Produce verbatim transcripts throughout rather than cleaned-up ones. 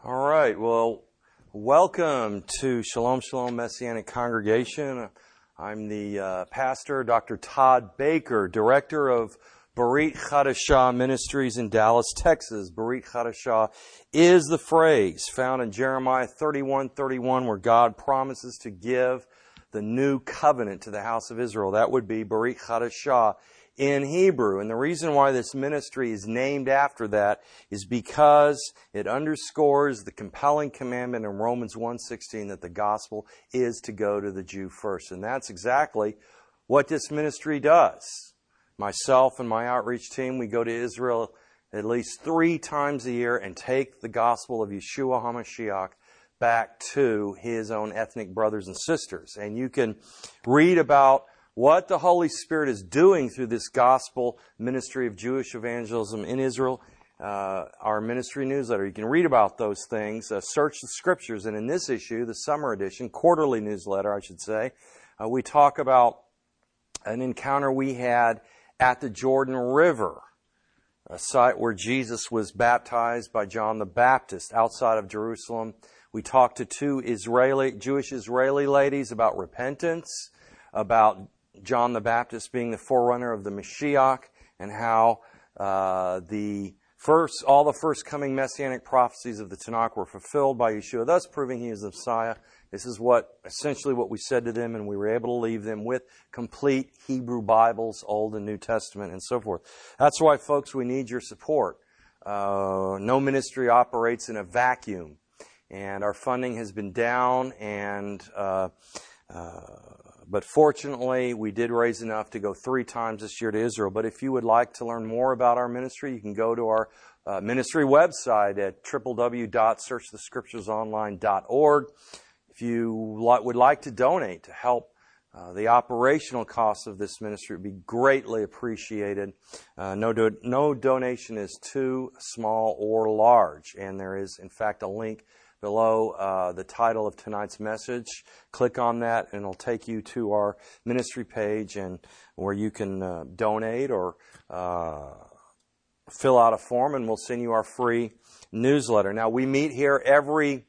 All right, well, welcome to Shalom Shalom Messianic Congregation. I'm the uh, pastor, Doctor Todd Baker, director of Berit Chadashah Ministries in Dallas, Texas. Berit Chadashah is the phrase found in Jeremiah thirty-one thirty-one where God promises to give the new covenant to the house of Israel. That would be Berit Chadashah in Hebrew. And the reason why this ministry is named after that is because it underscores the compelling commandment in Romans one sixteen that the gospel is to go to the Jew first. And that's exactly what this ministry does. Myself and my outreach team, we go to Israel at least three times a year and take the gospel of Yeshua HaMashiach back to his own ethnic brothers and sisters. And you can read about what the Holy Spirit is doing through this gospel ministry of Jewish evangelism in Israel, uh, our ministry newsletter. You can read about those things, uh, search the scriptures, and in this issue, the summer edition, quarterly newsletter, I should say, uh, we talk about an encounter we had at the Jordan River, a site where Jesus was baptized by John the Baptist outside of Jerusalem. We talked to two Israeli, Jewish Israeli ladies about repentance, about John the Baptist being the forerunner of the Mashiach, and how uh, the first, all the first coming messianic prophecies of the Tanakh were fulfilled by Yeshua, thus proving he is the Messiah. This is what essentially what we said to them, and we were able to leave them with complete Hebrew Bibles, Old and New Testament, and so forth. That's why, folks, we need your support. Uh, no ministry operates in a vacuum, and our funding has been down, and uh, uh, But fortunately, we did raise enough to go three times this year to Israel. But if you would like to learn more about our ministry, you can go to our uh, ministry website at w w w dot search the scriptures online dot org. If you li- would like to donate to help uh, the operational costs of this ministry, it would be greatly appreciated. Uh, no, do- no donation is too small or large. And there is, in fact, a link below uh, the title of tonight's message. Click on that and it'll take you to our ministry page, and where you can uh, donate or uh, fill out a form, and we'll send you our free newsletter. Now, we meet here every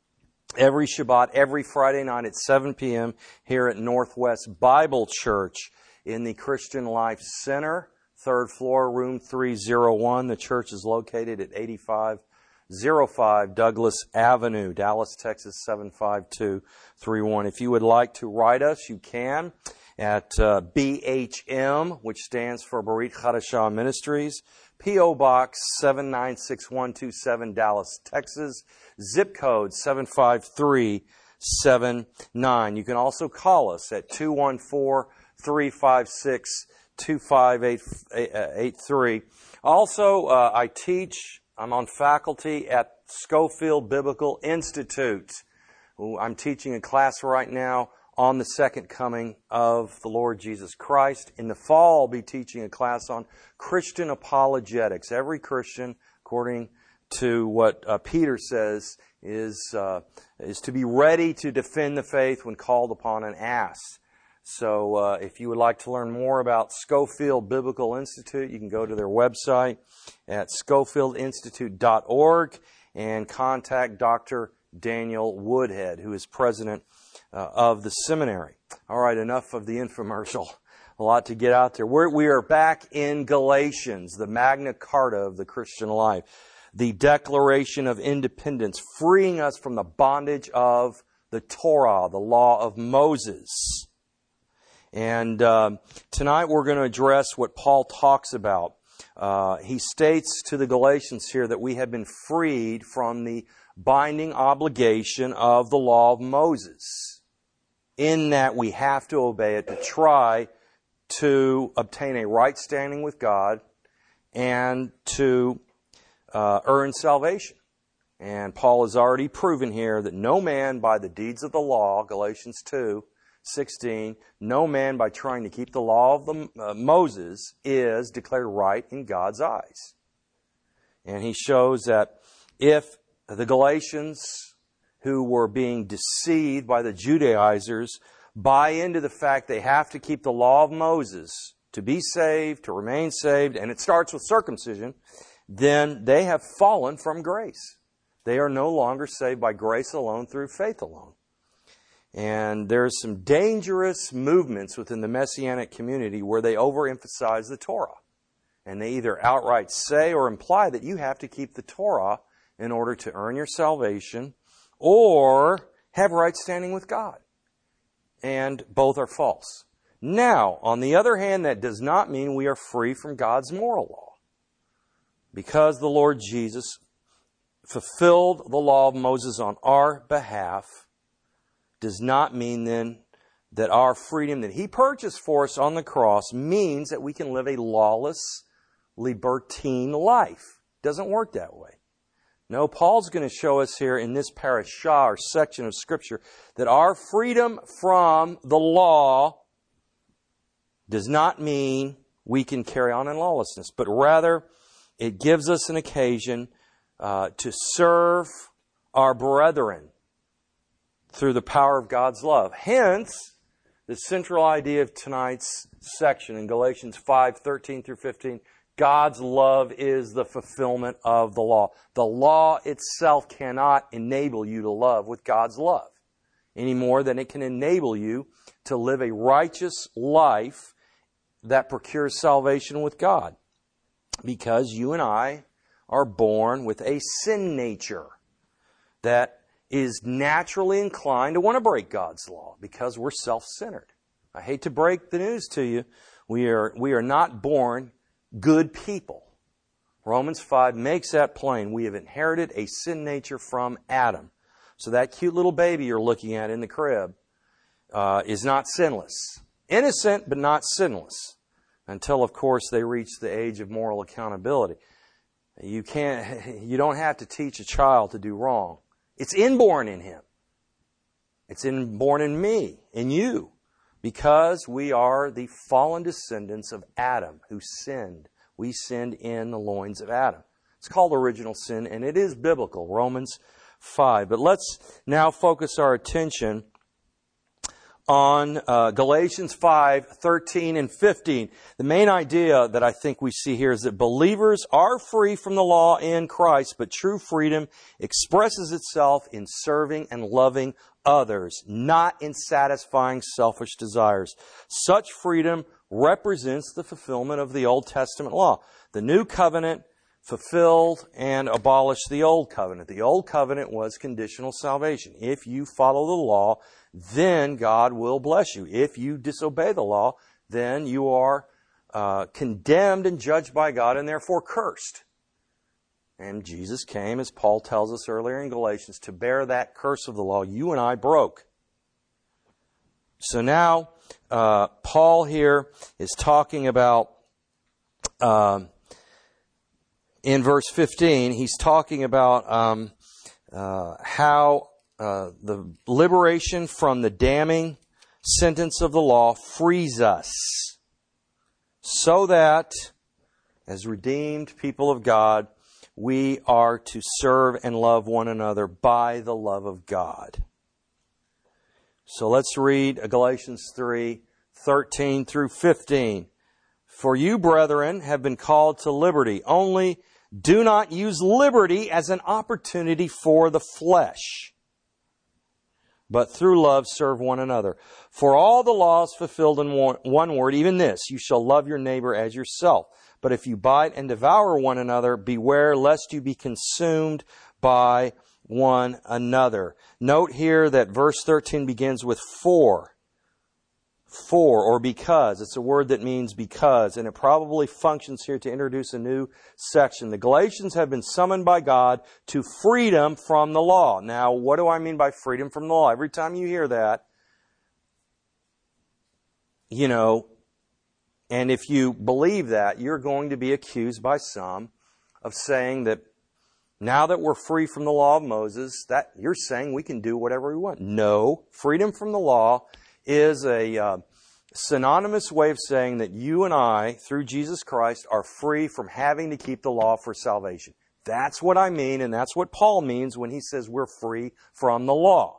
every Shabbat, every Friday night at seven p.m. here at Northwest Bible Church in the Christian Life Center, third floor, room three oh one. The church is located at eighty-five oh five Douglas Avenue, Dallas, Texas, seven five two three one. If you would like to write us, you can at uh, B H M, which stands for Berit Chadashah Ministries, P O Box seven nine six one two seven, Dallas, Texas, zip code seven five three seven nine. You can also call us at two one four, three five six, two five eight three. Also, uh, I teach I'm on faculty at Schofield Biblical Institute. I'm teaching a class right now on the second coming of the Lord Jesus Christ. In the fall, I'll be teaching a class on Christian apologetics. Every Christian, according to what uh, Peter says, is uh, is to be ready to defend the faith when called upon and asked. So uh, if you would like to learn more about Schofield Biblical Institute, you can go to their website at schofield institute dot org and contact Doctor Daniel Woodhead, who is president uh, of the seminary. All right, enough of the infomercial. A lot to get out there. We're, we are back in Galatians, the Magna Carta of the Christian life, the Declaration of Independence, freeing us from the bondage of the Torah, the law of Moses. And um, tonight we're going to address what Paul talks about. Uh, he states to the Galatians here that we have been freed from the binding obligation of the law of Moses, in that we have to obey it to try to obtain a right standing with God and to uh, earn salvation. And Paul has already proven here that no man by the deeds of the law, Galatians two sixteen, no man by trying to keep the law of the, uh, Moses is declared right in God's eyes. And he shows that if the Galatians, who were being deceived by the Judaizers, buy into the fact they have to keep the law of Moses to be saved, to remain saved, and it starts with circumcision, then they have fallen from grace. They are no longer saved by grace alone through faith alone. And there's some dangerous movements within the Messianic community where they overemphasize the Torah. And they either outright say or imply that you have to keep the Torah in order to earn your salvation or have right standing with God. And both are false. Now, on the other hand, that does not mean we are free from God's moral law. Because the Lord Jesus fulfilled the law of Moses on our behalf does not mean then that our freedom that He purchased for us on the cross means that we can live a lawless, libertine life. It doesn't work that way. No, Paul's going to show us here in this parashah or section of Scripture that our freedom from the law does not mean we can carry on in lawlessness, but rather it gives us an occasion uh, to serve our brethren through the power of God's love. Hence, the central idea of tonight's section in Galatians five, thirteen through fifteen, God's love is the fulfillment of the law. The law itself cannot enable you to love with God's love any more than it can enable you to live a righteous life that procures salvation with God. Because you and I are born with a sin nature that is naturally inclined to want to break God's law because we're self-centered. I hate to break the news to you. We are, we are not born good people. Romans five makes that plain. We have inherited a sin nature from Adam. So that cute little baby you're looking at in the crib uh, is not sinless. Innocent, but not sinless. Until, of course, they reach the age of moral accountability. You can't, you don't have to teach a child to do wrong. It's inborn in him. It's inborn in me, in you. Because we are the fallen descendants of Adam who sinned. We sinned in the loins of Adam. It's called original sin, and it is biblical, Romans five. But let's now focus our attention on uh, Galatians five, thirteen and fifteen. The main idea that I think we see here is that believers are free from the law in Christ, but true freedom expresses itself in serving and loving others, not in satisfying selfish desires. Such freedom represents the fulfillment of the Old Testament law. The New Covenant fulfilled and abolished the Old Covenant. The Old Covenant was conditional salvation. If you follow the law, then God will bless you. If you disobey the law, then you are uh, condemned and judged by God and therefore cursed. And Jesus came, as Paul tells us earlier in Galatians, to bear that curse of the law you and I broke. So now, uh, Paul here is talking about, uh, in verse fifteen, he's talking about um, uh, how uh, the liberation from the damning sentence of the law frees us so that, as redeemed people of God, we are to serve and love one another by the love of God. So let's read Galatians three, thirteen through fifteen. For you, brethren, have been called to liberty. Only do not use liberty as an opportunity for the flesh, but through love serve one another. For all the law is fulfilled in one word, even this, you shall love your neighbor as yourself. But if you bite and devour one another, beware lest you be consumed by one another. Note here that verse thirteen begins with for. For, or because. It's a word that means because, and it probably functions here to introduce a new section. The Galatians have been summoned by God to freedom from the law. Now, what do I mean by freedom from the law? Every time you hear that, you know, and if you believe that, you're going to be accused by some of saying that now that we're free from the law of Moses, that you're saying we can do whatever we want. No, freedom from the law is a uh, synonymous way of saying that you and I, through Jesus Christ, are free from having to keep the law for salvation. That's what I mean, and that's what Paul means when he says we're free from the law.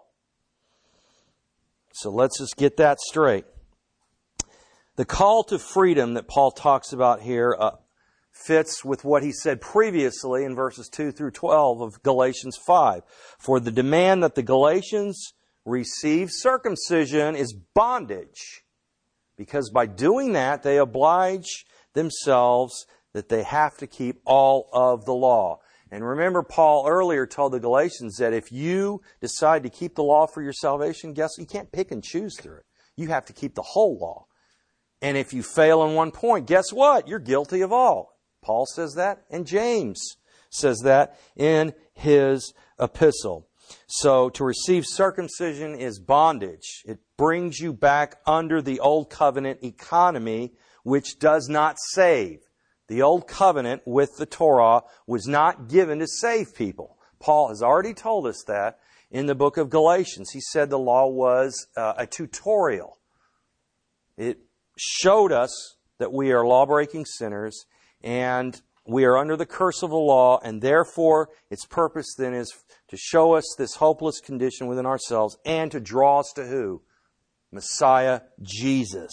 So let's just get that straight. The call to freedom that Paul talks about here uh, fits with what he said previously in verses two through twelve of Galatians five. For the demand that the Galatians receive circumcision is bondage, because by doing that they oblige themselves that they have to keep all of the law. And remember, Paul earlier told the Galatians that if you decide to keep the law for your salvation, guess you can't pick and choose through it. You have to keep the whole law. And if you fail in one point, guess what? You're guilty of all. Paul says that, and James says that in his epistle. So to receive circumcision is bondage. It brings you back under the old covenant economy, which does not save. The old covenant with the Torah was not given to save people. Paul has already told us that in the book of Galatians. He said the law was uh, a tutorial. It showed us that we are law-breaking sinners and we are under the curse of the law, and therefore its purpose then is to show us this hopeless condition within ourselves and to draw us to who? Messiah Jesus.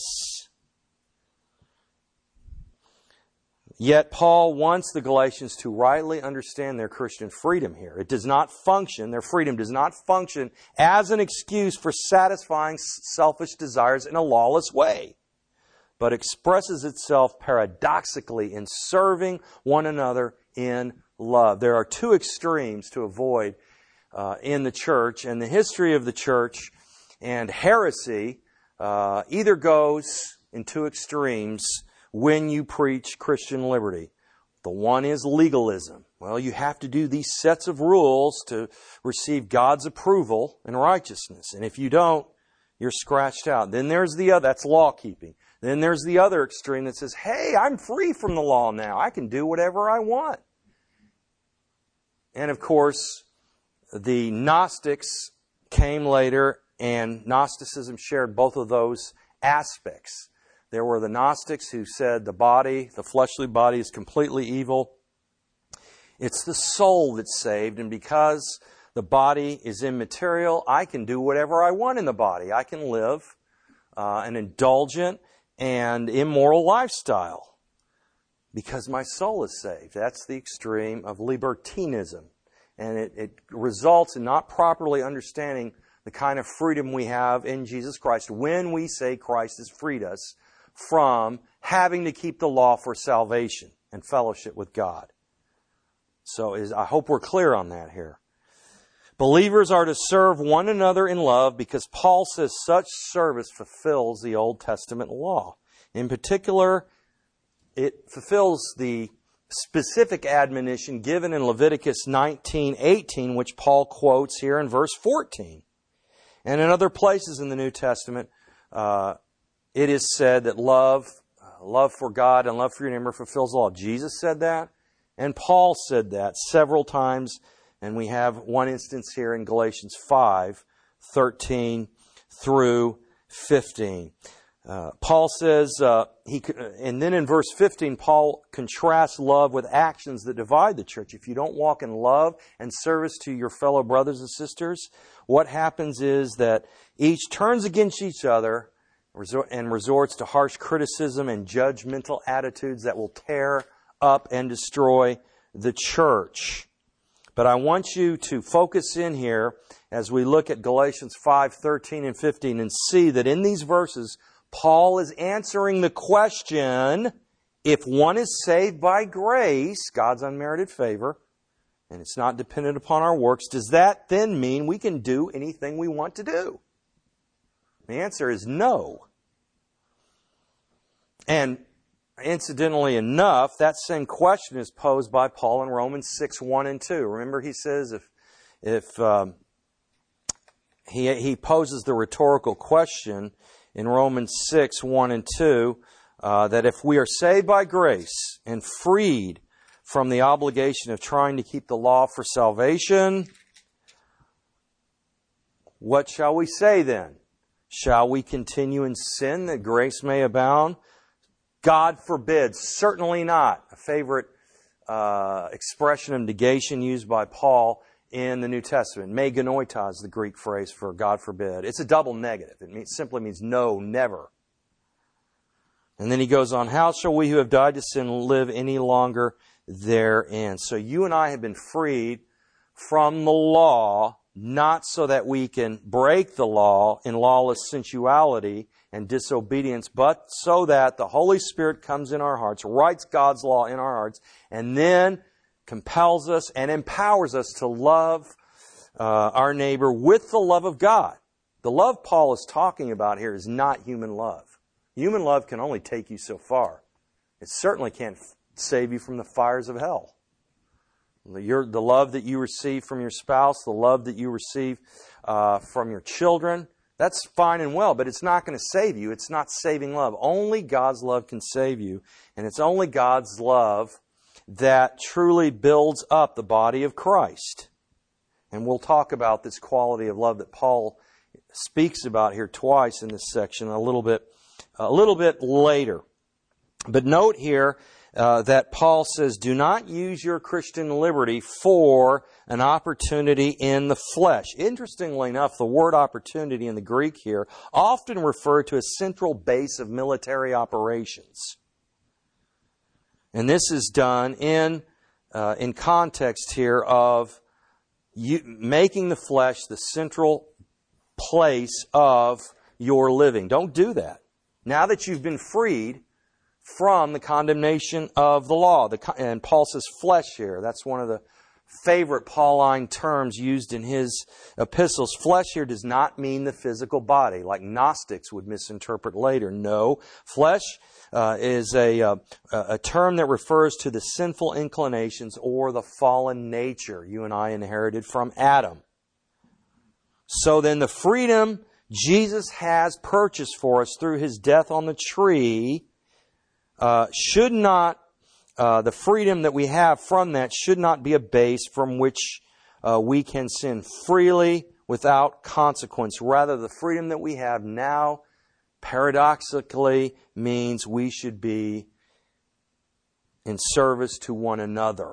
Yet Paul wants the Galatians to rightly understand their Christian freedom here. It does not function, their freedom does not function as an excuse for satisfying selfish desires in a lawless way, but expresses itself paradoxically in serving one another in love. There are two extremes to avoid uh, in the church, and the history of the church and heresy uh, either goes in two extremes when you preach Christian liberty. The one is legalism. Well, you have to do these sets of rules to receive God's approval and righteousness. And if you don't, you're scratched out. Then there's the other, that's law keeping. Then there's the other extreme that says, hey, I'm free from the law now. I can do whatever I want. And of course, the Gnostics came later, and Gnosticism shared both of those aspects. There were the Gnostics who said the body, the fleshly body, is completely evil. It's the soul that's saved, and because the body is immaterial, I can do whatever I want in the body. I can live uh, an indulgent and immoral lifestyle because my soul is saved. That's the extreme of libertinism. And it, it results in not properly understanding the kind of freedom we have in Jesus Christ when we say Christ has freed us from having to keep the law for salvation and fellowship with God. So is, I hope we're clear on that here. Believers are to serve one another in love because Paul says such service fulfills the Old Testament law. In particular, it fulfills the specific admonition given in Leviticus nineteen eighteen, which Paul quotes here in verse fourteen. And in other places in the New Testament, uh, it is said that love, uh, love for God and love for your neighbor fulfills the law. Jesus said that, and Paul said that several times. And we have one instance here in Galatians five, thirteen through fifteen. Uh, Paul says, uh, he, and then in verse fifteen, Paul contrasts love with actions that divide the church. If you don't walk in love and service to your fellow brothers and sisters, what happens is that each turns against each other and resorts to harsh criticism and judgmental attitudes that will tear up and destroy the church. But I want you to focus in here as we look at Galatians five, thirteen and fifteen and see that in these verses, Paul is answering the question, if one is saved by grace, God's unmerited favor, and it's not dependent upon our works, does that then mean we can do anything we want to do? The answer is no. And incidentally enough, that same question is posed by Paul in Romans six, one and two. Remember, he says if if um, he he poses the rhetorical question in Romans six, one and two, uh, that if we are saved by grace and freed from the obligation of trying to keep the law for salvation, what shall we say then? Shall we continue in sin that grace may abound? God forbid. Certainly not. A favorite uh, expression of negation used by Paul in the New Testament. Me genoita is the Greek phrase for God forbid. It's a double negative. It means, simply means no, never. And then he goes on, how shall we who have died to sin live any longer therein? So you and I have been freed from the law, not so that we can break the law in lawless sensuality and disobedience, but so that the Holy Spirit comes in our hearts, writes God's law in our hearts, and then compels us and empowers us to love uh, our neighbor with the love of God. The love Paul is talking about here is not human love. Human love can only take you so far. It certainly can't save you from the fires of hell. Your, the love that you receive from your spouse, the love that you receive uh, from your children, that's fine and well, but it's not going to save you. It's not saving love. Only God's love can save you, and it's only God's love that truly builds up the body of Christ. And we'll talk about this quality of love that Paul speaks about here twice in this section a little bit, a little bit later. But note here uh, that Paul says, do not use your Christian liberty for an opportunity in the flesh. Interestingly enough, the word opportunity in the Greek here often referred to a central base of military operations. And this is done in uh, in context here of you, making the flesh the central place of your living. Don't do that. Now that you've been freed from the condemnation of the law. The, and Paul says flesh here. That's one of the favorite Pauline terms used in his epistles. Flesh here does not mean the physical body, like Gnostics would misinterpret later. No, flesh uh, is a, a, a term that refers to the sinful inclinations or the fallen nature you and I inherited from Adam. So then the freedom Jesus has purchased for us through His death on the tree uh, should not, uh, the freedom that we have from that should not be a base from which uh, we can sin freely without consequence. Rather, the freedom that we have now paradoxically means we should be in service to one another,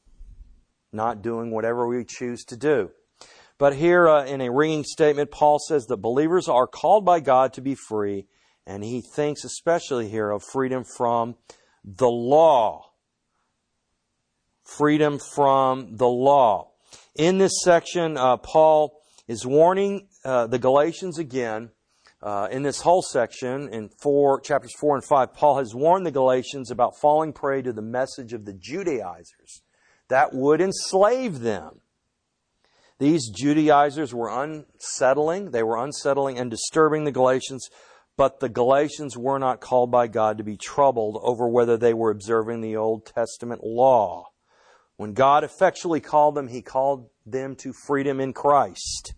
not doing whatever we choose to do. But here uh, in a ringing statement, Paul says that believers are called by God to be free, and he thinks especially here of freedom from the law. Freedom from the law. In this section, uh, Paul is warning uh, the Galatians again. Uh, in this whole section, in four, chapters four and five, Paul has warned the Galatians about falling prey to the message of the Judaizers that would enslave them. These Judaizers were unsettling. They were unsettling and disturbing the Galatians, but the Galatians were not called by God to be troubled over whether they were observing the Old Testament law. When God effectually called them, He called them to freedom in Christ.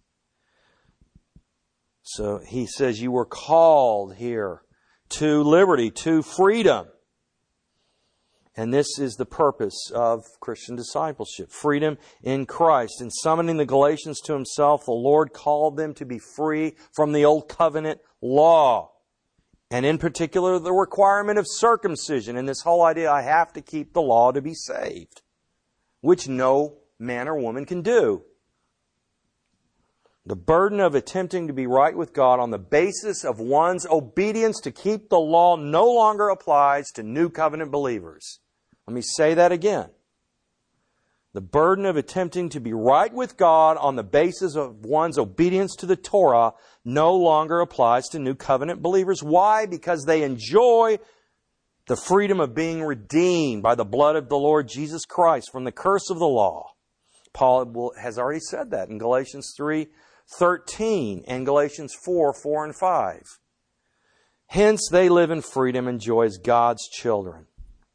So he says you were called here to liberty, to freedom. And this is the purpose of Christian discipleship, freedom in Christ. In summoning the Galatians to Himself, the Lord called them to be free from the Old Covenant law. And in particular, the requirement of circumcision. And this whole idea, I have to keep the law to be saved, which no man or woman can do. The burden of attempting to be right with God on the basis of one's obedience to keep the law no longer applies to New Covenant believers. Let me say that again. The burden of attempting to be right with God on the basis of one's obedience to the Torah no longer applies to New Covenant believers. Why? Because they enjoy the freedom of being redeemed by the blood of the Lord Jesus Christ from the curse of the law. Paul has already said that in Galatians three thirteen and Galatians four, four and five. Hence they live in freedom and joy as God's children.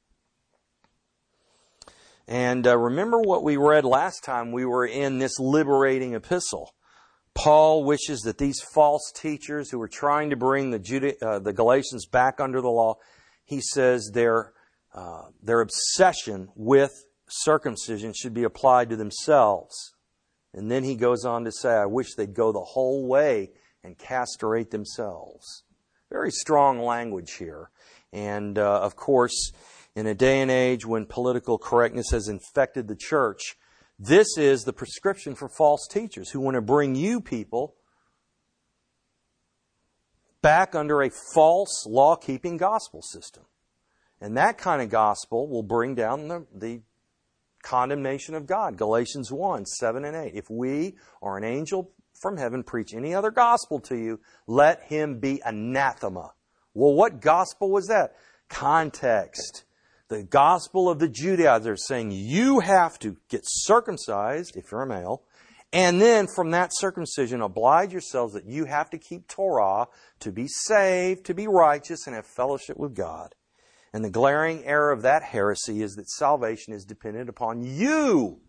And uh, remember what we read last time we were in this liberating epistle. Paul wishes that these false teachers who were trying to bring the Juda- uh, the Galatians back under the law, he says their uh, their obsession with circumcision should be applied to themselves. And then he goes on to say, I wish they'd go the whole way and castrate themselves. Very strong language here. And uh, of course, in a day and age when political correctness has infected the church, this is the prescription for false teachers who want to bring you people back under a false law-keeping gospel system. And that kind of gospel will bring down the, the condemnation of God. Galatians one, seven and eight. If we or an angel from heaven preach any other gospel to you, let him be anathema. Well, what gospel was that? Context. The gospel of the Judaizers saying you have to get circumcised if you're a male, and then from that circumcision oblige yourselves that you have to keep Torah to be saved, to be righteous, and have fellowship with God. And the glaring error of that heresy is that salvation is dependent upon you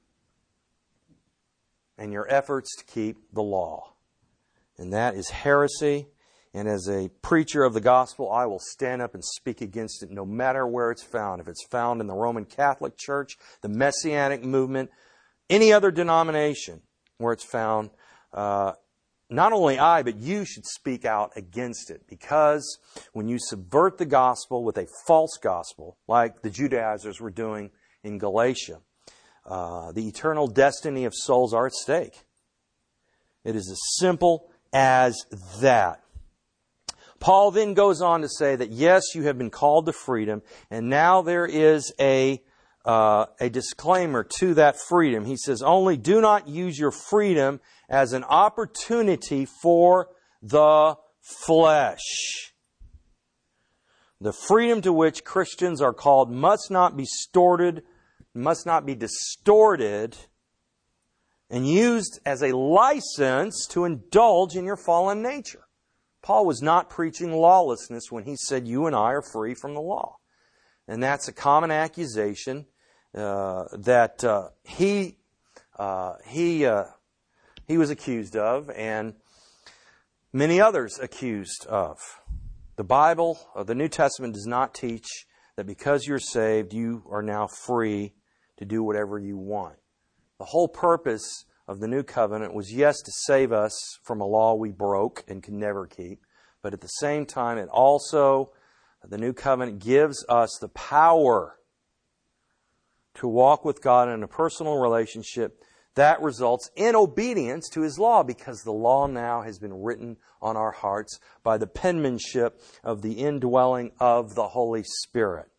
and your efforts to keep the law. And that is heresy. And as a preacher of the gospel, I will stand up and speak against it no matter where it's found. If it's found in the Roman Catholic Church, the Messianic movement, any other denomination where it's found, uh, not only I, but you should speak out against it. Because when you subvert the gospel with a false gospel, like the Judaizers were doing in Galatia, uh, the eternal destiny of souls are at stake. It is as simple as that. Paul then goes on to say that yes, you have been called to freedom, and now there is a uh, a disclaimer to that freedom. He says, only do not use your freedom as an opportunity for the flesh. The freedom to which Christians are called must not be distorted, must not be distorted and used as a license to indulge in your fallen nature. Paul was not preaching lawlessness when he said you and I are free from the law. And that's a common accusation uh, that uh, he uh, he uh, he was accused of, and many others accused of. The Bible, or the New Testament, does not teach that because you're saved, you are now free to do whatever you want. The whole purpose of the New Covenant was, yes, to save us from a law we broke and could never keep, but at the same time, it also, the New Covenant gives us the power to walk with God in a personal relationship that results in obedience to His law, because the law now has been written on our hearts by the penmanship of the indwelling of the Holy Spirit.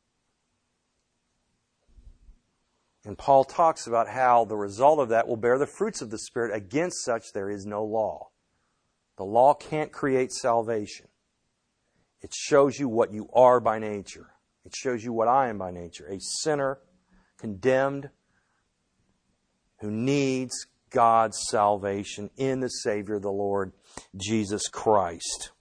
And Paul talks about how the result of that will bear the fruits of the Spirit. Against such there is no law. The law can't create salvation. It shows you what you are by nature. It shows you what I am by nature. A sinner, condemned, who needs God's salvation in the Savior, the Lord Jesus Christ.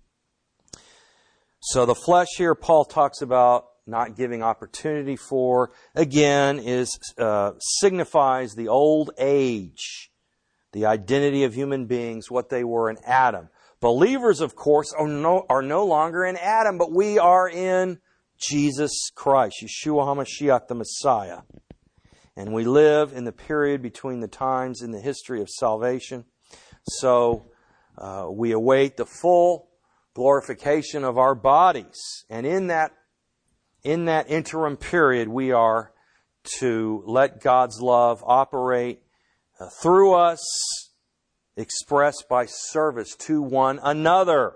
So the flesh here, Paul talks about not giving opportunity for, again, is uh, signifies the old age, the identity of human beings, what they were in Adam. Believers, of course, are no, are no longer in Adam, but we are in Jesus Christ, Yeshua HaMashiach, the Messiah. And we live in the period between the times in the history of salvation. So uh, we await the full glorification of our bodies. And in that In that interim period, we are to let God's love operate uh, through us, expressed by service to one another.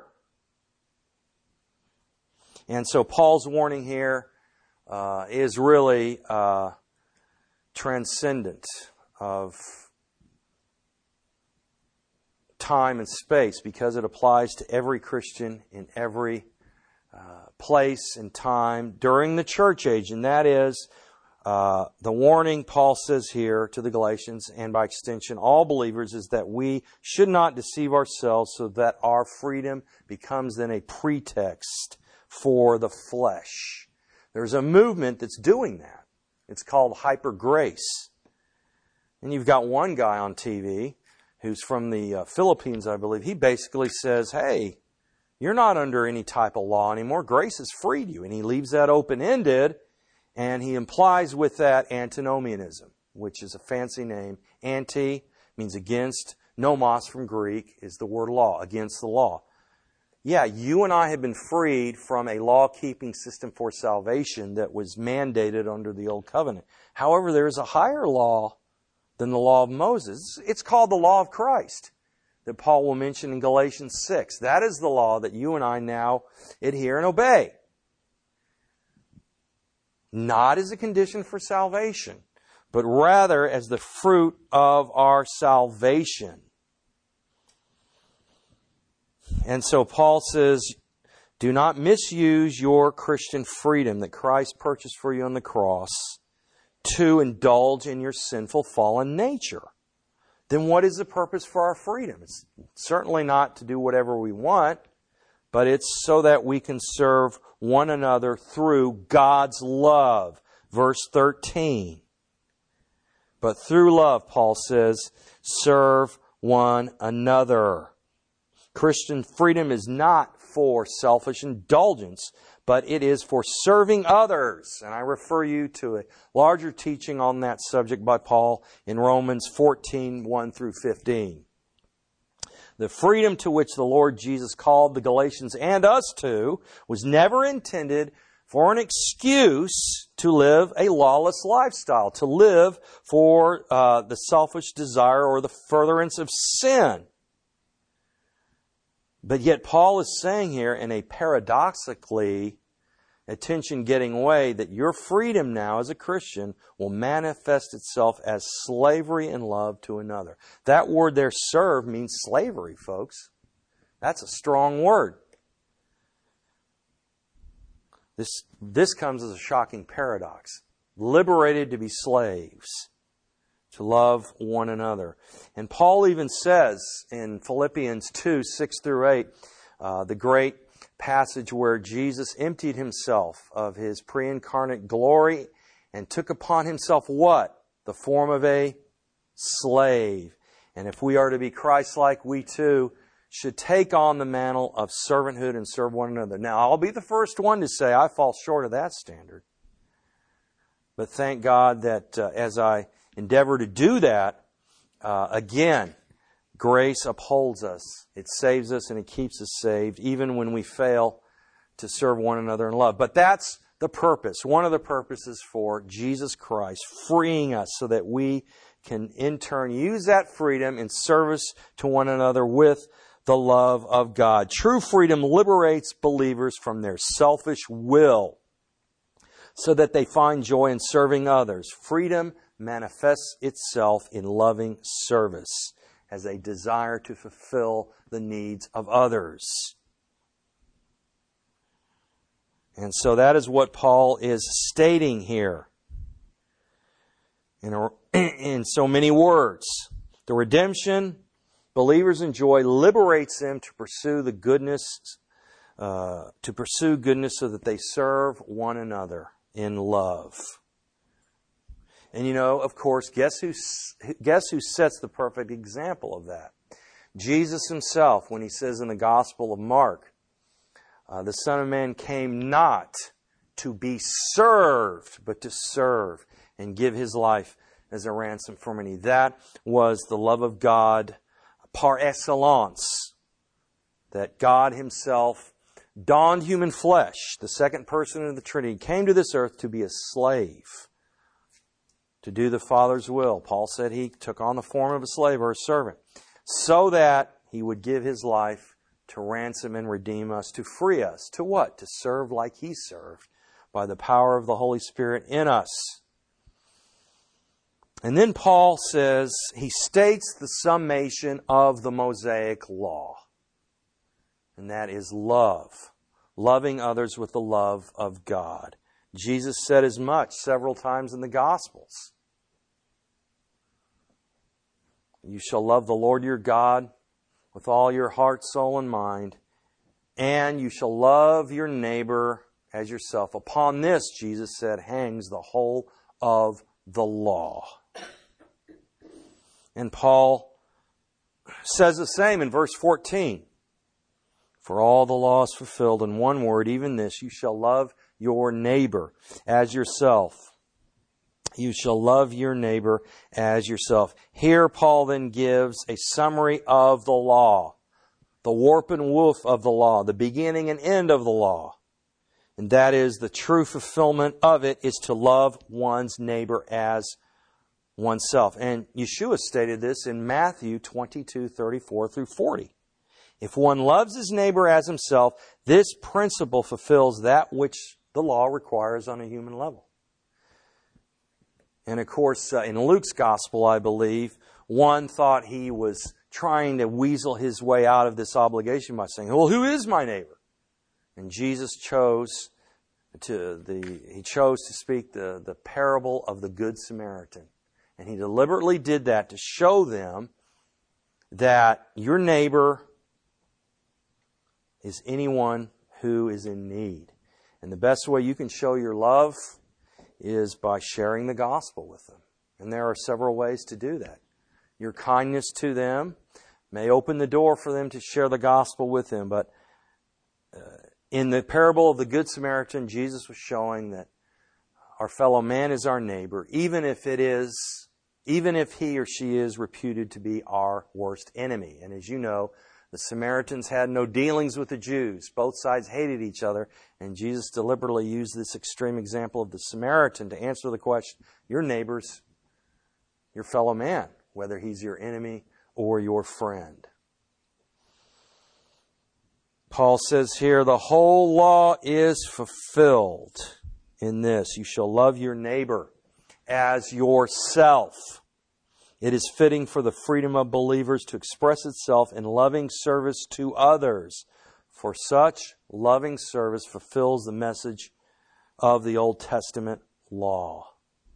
And so Paul's warning here uh, is really uh, transcendent of time and space, because it applies to every Christian in every Uh, place and time during the church age. And that is uh, the warning Paul says here to the Galatians, and by extension all believers, is that we should not deceive ourselves so that our freedom becomes then a pretext for the flesh. There's a movement that's doing that. It's called hyper grace. And you've got one guy on T V who's from the uh, Philippines, I believe. He basically says, hey, you're not under any type of law anymore. Grace has freed you. And he leaves that open-ended, and he implies with that antinomianism, which is a fancy name. Anti means against. Nomos from Greek is the word law, against the law. Yeah, you and I have been freed from a law-keeping system for salvation that was mandated under the Old Covenant. However, there is a higher law than the law of Moses. It's called the law of Christ. that Paul will mention in Galatians six. That is the law that you and I now adhere and obey. Not as a condition for salvation, but rather as the fruit of our salvation. And so Paul says, do not misuse your Christian freedom that Christ purchased for you on the cross to indulge in your sinful fallen nature. Then what is the purpose for our freedom? It's certainly not to do whatever we want, but it's so that we can serve one another through God's love. Verse thirteen. But through love, Paul says, serve one another. Christian freedom is not for selfish indulgence, but it is for serving others. And I refer you to a larger teaching on that subject by Paul in Romans fourteen, one through fifteen. The freedom to which the Lord Jesus called the Galatians and us to was never intended for an excuse to live a lawless lifestyle, to live for uh, the selfish desire or the furtherance of sin. But yet Paul is saying here in a paradoxically attention-getting way that your freedom now as a Christian will manifest itself as slavery in love to another. That word there, serve, means slavery, folks. That's a strong word. This, this comes as a shocking paradox. Liberated to be slaves, to love one another. And Paul even says in Philippians two, six through eight, uh, the great passage where Jesus emptied himself of his pre-incarnate glory and took upon himself what? The form of a slave. And if we are to be Christ-like, we too should take on the mantle of servanthood and serve one another. Now, I'll be the first one to say I fall short of that standard. But thank God that uh, as I endeavor to do that, uh, again, grace upholds us. It saves us and it keeps us saved, even when we fail to serve one another in love. But that's the purpose, one of the purposes for Jesus Christ, freeing us so that we can in turn use that freedom in service to one another with the love of God. True freedom liberates believers from their selfish will so that they find joy in serving others. Freedom manifests itself in loving service as a desire to fulfill the needs of others. And so that is what Paul is stating here in, a, in so many words. The redemption believers enjoy liberates them to pursue the goodness, uh, to pursue goodness so that they serve one another in love. And you know, of course, guess who, guess who sets the perfect example of that? Jesus himself, when he says in the Gospel of Mark, uh, the Son of Man came not to be served, but to serve and give his life as a ransom for many. That was the love of God par excellence, that God himself donned human flesh, the second person of the Trinity, came to this earth to be a slave, to do the Father's will. Paul said he took on the form of a slave or a servant, so that he would give his life to ransom and redeem us, to free us. To what? To serve like he served, by the power of the Holy Spirit in us. And then Paul says, he states the summation of the Mosaic Law. And that is love. Loving others with the love of God. Jesus said as much several times in the Gospels. You shall love the Lord your God with all your heart, soul, and mind. And you shall love your neighbor as yourself. Upon this, Jesus said, hangs the whole of the law. And Paul says the same in verse fourteen. For all the law is fulfilled in one word, even this, you shall love your neighbor as yourself. You shall love your neighbor as yourself. Here Paul then gives a summary of the law, the warp and woof of the law, the beginning and end of the law. And that is the true fulfillment of it is to love one's neighbor as oneself. And Yeshua stated this in Matthew twenty-two, thirty-four through forty. If one loves his neighbor as himself, this principle fulfills that which the law requires on a human level. And of course, uh, in Luke's gospel, I believe, one thought he was trying to weasel his way out of this obligation by saying, well, who is my neighbor? And Jesus chose to the he chose to speak the, the parable of the Good Samaritan. And he deliberately did that to show them that your neighbor is anyone who is in need. And the best way you can show your love is by sharing the gospel with them. And there are several ways to do that. Your kindness to them may open the door for them to share the gospel with them. But uh, in the parable of the Good Samaritan, Jesus was showing that our fellow man is our neighbor, even if it is, even if he or she is reputed to be our worst enemy. And as you know, the Samaritans had no dealings with the Jews. Both sides hated each other. And Jesus deliberately used this extreme example of the Samaritan to answer the question, your neighbor's your fellow man, whether he's your enemy or your friend. Paul says here, the whole law is fulfilled in this. You shall love your neighbor as yourself. It is fitting for the freedom of believers to express itself in loving service to others. For such loving service fulfills the message of the Old Testament law.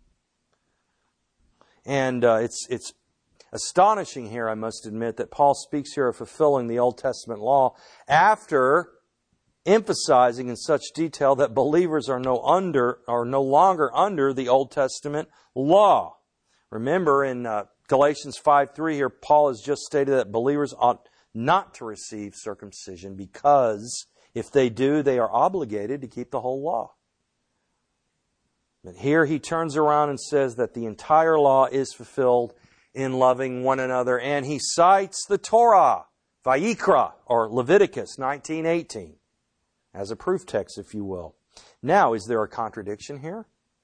And uh, it's it's astonishing here, I must admit, that Paul speaks here of fulfilling the Old Testament law after emphasizing in such detail that believers are no under are no longer under the Old Testament law. Remember in uh, Galatians five three here, Paul has just stated that believers ought not to receive circumcision because if they do, they are obligated to keep the whole law. But here he turns around and says that the entire law is fulfilled in loving one another. And he cites the Torah, Vayikra, or Leviticus nineteen eighteen, as a proof text, if you will. Now, is there a contradiction here?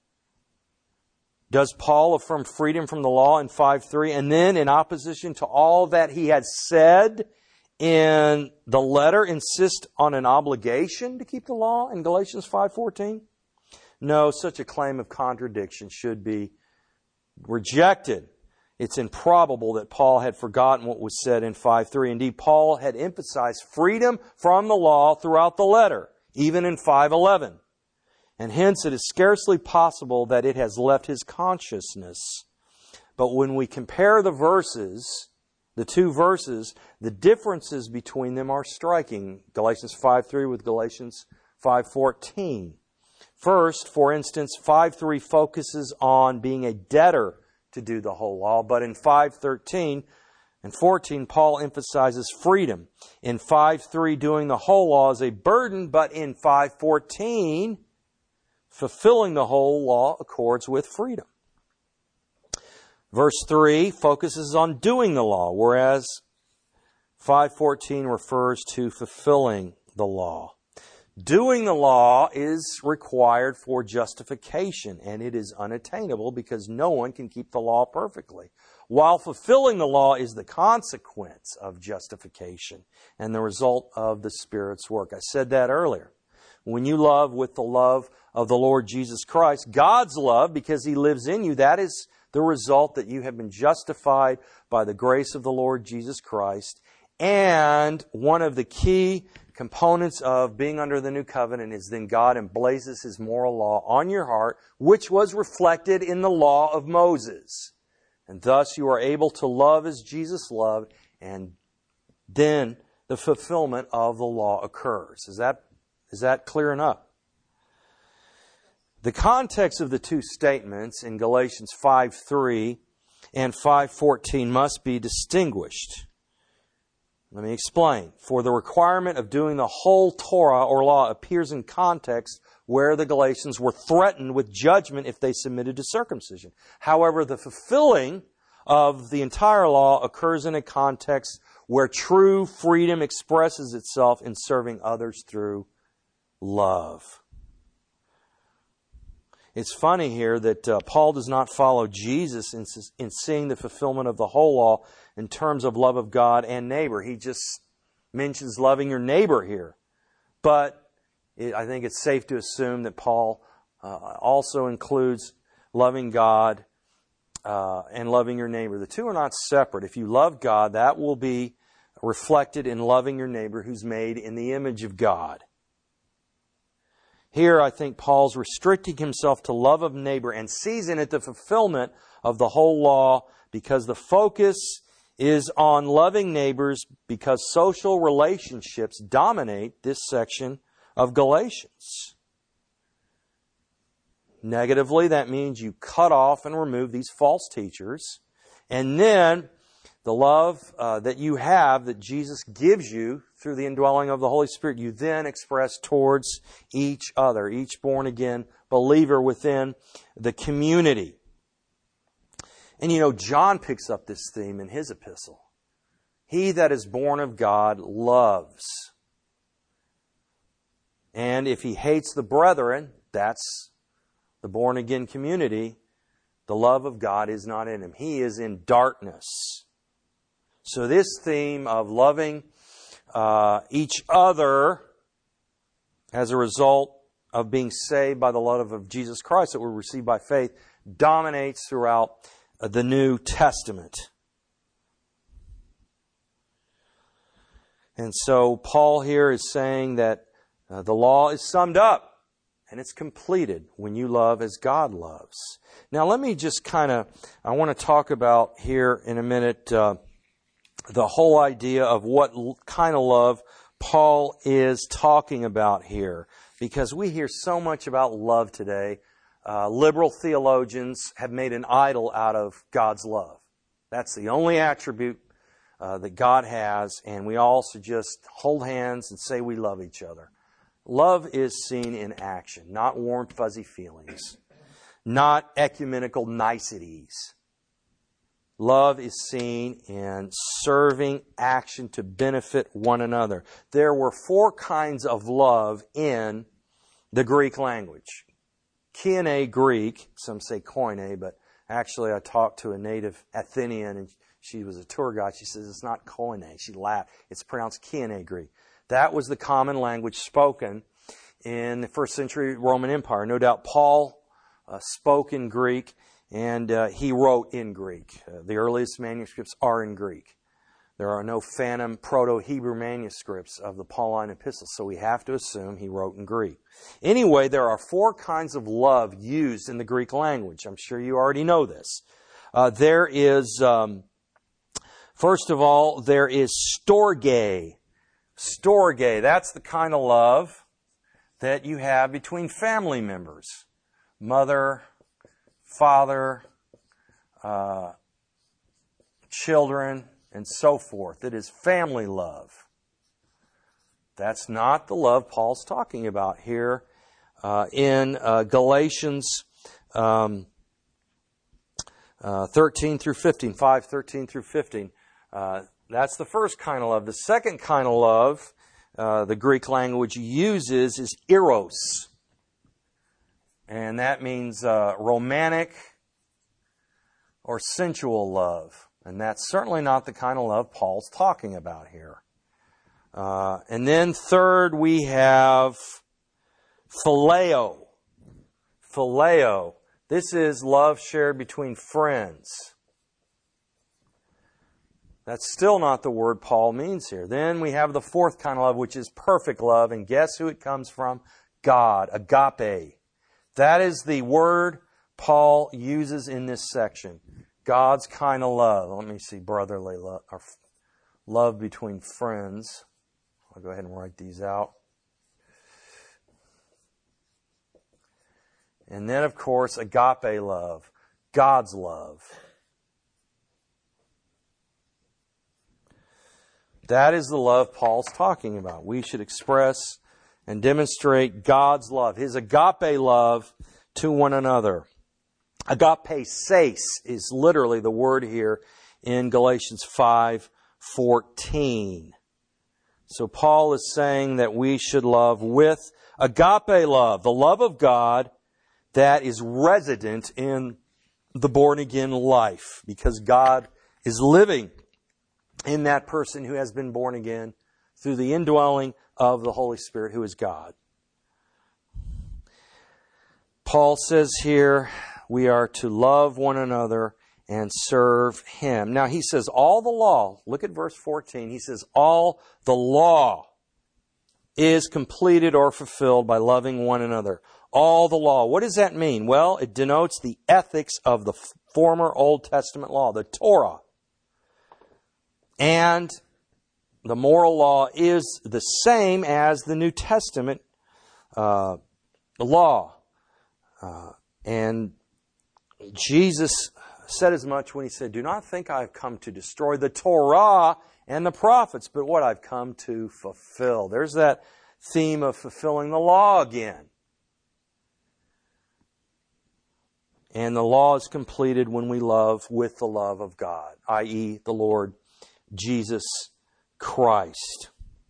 Does Paul affirm freedom from the law in five three, and then in opposition to all that he had said in the letter, insist on an obligation to keep the law in Galatians five fourteen? No, such a claim of contradiction should be rejected. It's improbable that Paul had forgotten what was said in five three. Indeed, Paul had emphasized freedom from the law throughout the letter, even in five eleven. And hence it is scarcely possible that it has left his consciousness. But when we compare the verses, the two verses, the differences between them are striking. Galatians five three with Galatians five fourteen. First, for instance, five three focuses on being a debtor to do the whole law, but in five thirteen and fourteen, Paul emphasizes freedom. In five three, doing the whole law is a burden, but in five fourteen, fulfilling the whole law accords with freedom. Verse three focuses on doing the law, whereas five fourteen refers to fulfilling the law. Doing the law is required for justification, and it is unattainable because no one can keep the law perfectly. While fulfilling the law is the consequence of justification and the result of the Spirit's work. I said that earlier. When you love with the love of the Lord Jesus Christ, God's love, because He lives in you, that is the result that you have been justified by the grace of the Lord Jesus Christ. And one of the key components of being under the new covenant is then God emblazes His moral law on your heart, which was reflected in the law of Moses. And thus you are able to love as Jesus loved, and then the fulfillment of the law occurs. Is that, is that clear enough? The context of the two statements in Galatians five three and five fourteen must be distinguished. Let me explain. For the requirement of doing the whole Torah or law appears in context where the Galatians were threatened with judgment if they submitted to circumcision. However, the fulfilling of the entire law occurs in a context where true freedom expresses itself in serving others through love. It's funny here that uh, Paul does not follow Jesus in, in seeing the fulfillment of the whole law in terms of love of God and neighbor. He just mentions loving your neighbor here. But it, I think it's safe to assume that Paul uh, also includes loving God uh, and loving your neighbor. The two are not separate. If you love God, that will be reflected in loving your neighbor who's made in the image of God. Here, I think Paul's restricting himself to love of neighbor and sees in it the fulfillment of the whole law because the focus is on loving neighbors because social relationships dominate this section of Galatians. Negatively, that means you cut off and remove these false teachers, and then the love uh, that you have, that Jesus gives you through the indwelling of the Holy Spirit, you then express towards each other, each born-again believer within the community. And you know, John picks up this theme in his epistle. He that is born of God loves. And if he hates the brethren, that's the born-again community, the love of God is not in him. He is in darkness. So this theme of loving uh, each other as a result of being saved by the love of Jesus Christ that we receive by faith dominates throughout the New Testament. And so Paul here is saying that uh, the law is summed up and it's completed when you love as God loves. Now let me just kind of, I want to talk about here in a minute uh, the whole idea of what kind of love Paul is talking about here. Because we hear so much about love today. Uh, liberal theologians have made an idol out of God's love. That's the only attribute uh, that God has, and we all should just hold hands and say we love each other. Love is seen in action, not warm, fuzzy feelings, not ecumenical niceties. Love is seen in serving action to benefit one another. There were four kinds of love in the Greek language. Koine Greek, some say koine, but actually I talked to a native Athenian and she was a tour guide. She says it's not koine. She laughed. It's pronounced Koine Greek. That was the common language spoken in the first century Roman Empire. No doubt Paul uh, spoke in Greek. And uh, he wrote in Greek. Uh, the earliest manuscripts are in Greek. There are no phantom Proto-Hebrew manuscripts of the Pauline epistles, so we have to assume he wrote in Greek. Anyway, there are four kinds of love used in the Greek language. I'm sure you already know this. Uh, there is, um, first of all, there is storge. Storge, that's the kind of love that you have between family members. Mother, father, uh, children, and so forth. It is family love. That's not the love Paul's talking about here uh, in uh, Galatians um, uh, thirteen through fifteen, five, thirteen through fifteen. Uh, that's the first kind of love. The second kind of love uh, the Greek language uses is eros. And that means uh, romantic or sensual love. And that's certainly not the kind of love Paul's talking about here. Uh, and then third, we have phileo. Phileo. This is love shared between friends. That's still not the word Paul means here. Then we have the fourth kind of love, which is perfect love. And guess who it comes from? God. Agape. That is the word Paul uses in this section. God's kind of love. Let me see, brotherly love, or love between friends. I'll go ahead and write these out. And then, of course, agape love. God's love. That is the love Paul's talking about. We should express and demonstrate God's love, His agape love to one another. Agape seis is literally the word here in Galatians five fourteen. So Paul is saying that we should love with agape love, the love of God that is resident in the born-again life, because God is living in that person who has been born again through the indwelling of the Holy Spirit, who is God. Paul says here, we are to love one another and serve Him. Now he says all the law, look at verse fourteen, he says all the law is completed or fulfilled by loving one another. All the law. What does that mean? Well, it denotes the ethics of the former Old Testament law, the Torah. And the moral law is the same as the New Testament uh, law. Uh, and Jesus said as much when He said, do not think I have come to destroy the Torah and the prophets, but what I've come to fulfill. There's that theme of fulfilling the law again. And the law is completed when we love with the love of God, that is the Lord Jesus Christ.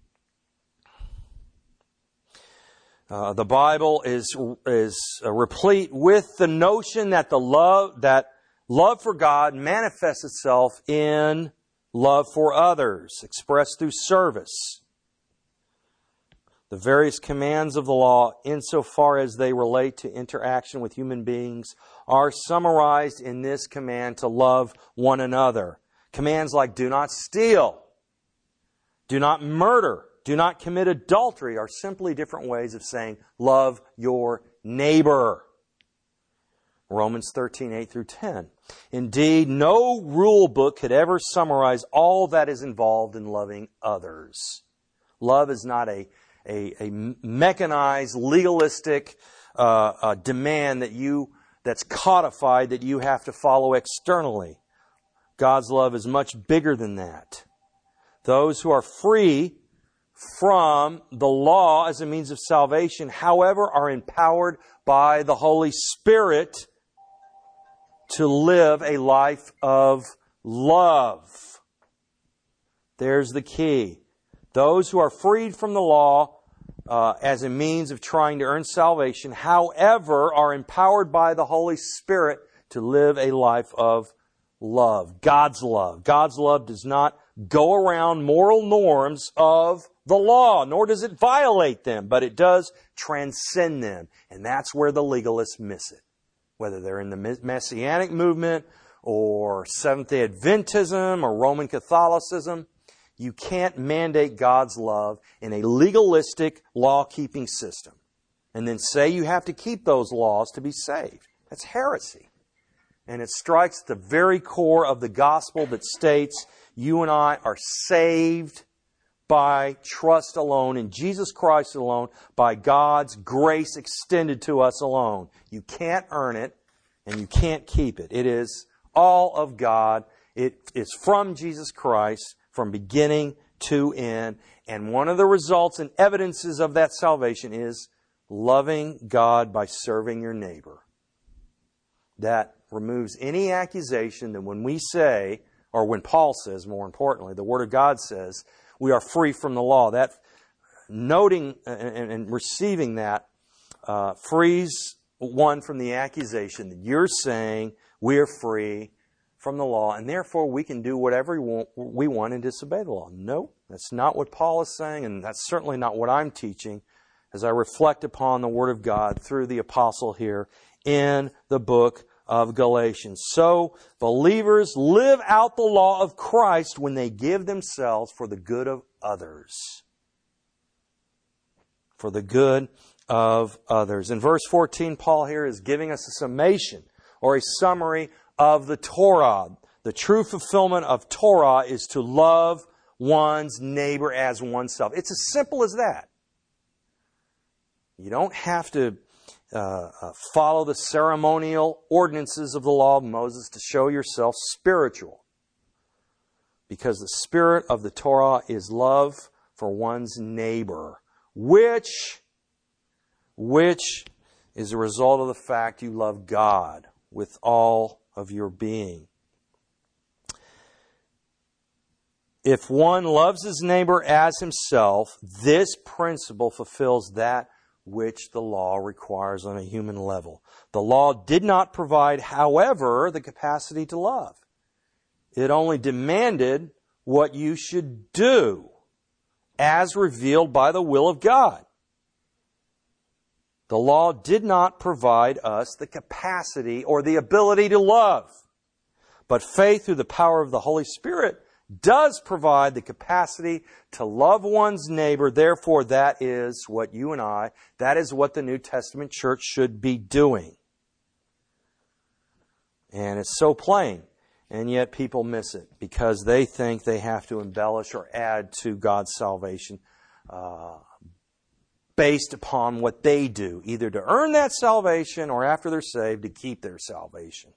Uh, the Bible is is uh, replete with the notion that the love that love for God manifests itself in love for others, expressed through service. The various commands of the law, insofar as they relate to interaction with human beings, are summarized in this command to love one another. Commands like do not steal, do not murder, do not commit adultery are simply different ways of saying love your neighbor. Romans thirteen, eight through ten. Indeed, no rule book could ever summarize all that is involved in loving others. Love is not a A, a mechanized, legalistic uh, uh, demand that you that's codified that you have to follow externally. God's love is much bigger than that. Those who are free from the law as a means of salvation, however, are empowered by the Holy Spirit to live a life of love. There's the key. Those who are freed from the law uh, as a means of trying to earn salvation, however, are empowered by the Holy Spirit to live a life of love. God's love. God's love does not go around moral norms of the law, nor does it violate them, but it does transcend them. And that's where the legalists miss it. Whether they're in the Messianic movement or Seventh-day Adventism or Roman Catholicism, you can't mandate God's love in a legalistic law-keeping system and then say you have to keep those laws to be saved. That's heresy. And it strikes the very core of the gospel that states you and I are saved by trust alone in Jesus Christ alone, by God's grace extended to us alone. You can't earn it and you can't keep it. It is all of God. It is from Jesus Christ from beginning to end. And one of the results and evidences of that salvation is loving God by serving your neighbor. That removes any accusation that when we say, or when Paul says, more importantly, the Word of God says, we are free from the law. That noting and, and receiving that uh, frees one from the accusation that you're saying we are free from the law, and therefore we can do whatever we want, we want and disobey the law. No, that's not what Paul is saying, and that's certainly not what I'm teaching as I reflect upon the Word of God through the apostle here in the book of Galatians. So, believers live out the law of Christ when they give themselves for the good of others. For the good of others. In verse fourteen, Paul here is giving us a summation or a summary of the Torah. The true fulfillment of Torah is to love one's neighbor as oneself. It's as simple as that. You don't have to uh, uh, follow the ceremonial ordinances of the law of Moses to show yourself spiritual. Because the spirit of the Torah is love for one's neighbor, which, which is a result of the fact you love God with all of your being. If one loves his neighbor as himself, this principle fulfills that which the law requires on a human level. The law did not provide, however, the capacity to love. It only demanded what you should do as revealed by the will of God. The law did not provide us the capacity or the ability to love. But faith through the power of the Holy Spirit does provide the capacity to love one's neighbor. Therefore, that is what you and I, that is what the New Testament church should be doing. And it's so plain. And yet people miss it because they think they have to embellish or add to God's salvation uh, based upon what they do, either to earn that salvation or after they're saved to keep their salvation.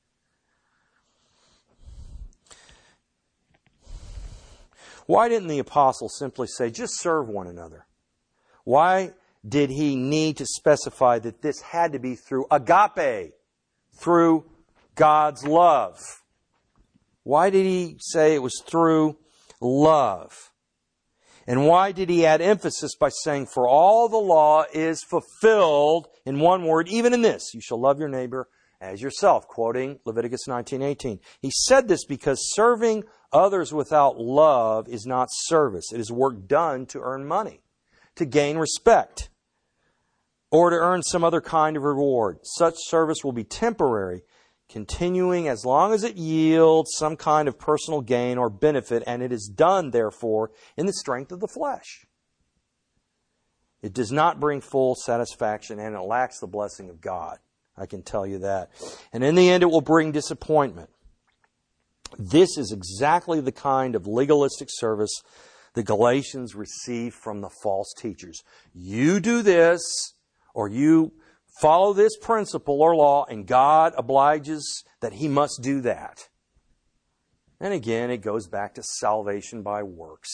Why didn't the apostle simply say, just serve one another? Why did he need to specify that this had to be through agape, through God's love? Why did he say it was through love? And why did he add emphasis by saying, for all the law is fulfilled in one word, even in this, you shall love your neighbor as yourself, quoting Leviticus nineteen eighteen. He said this because serving others without love is not service. It is work done to earn money, to gain respect, or to earn some other kind of reward. Such service will be temporary, continuing as long as it yields some kind of personal gain or benefit, and it is done, therefore, in the strength of the flesh. It does not bring full satisfaction, and it lacks the blessing of God. I can tell you that. And in the end, it will bring disappointment. This is exactly the kind of legalistic service the Galatians received from the false teachers. You do this, or you follow this principle or law, and God obliges that He must do that. And again, it goes back to salvation by works.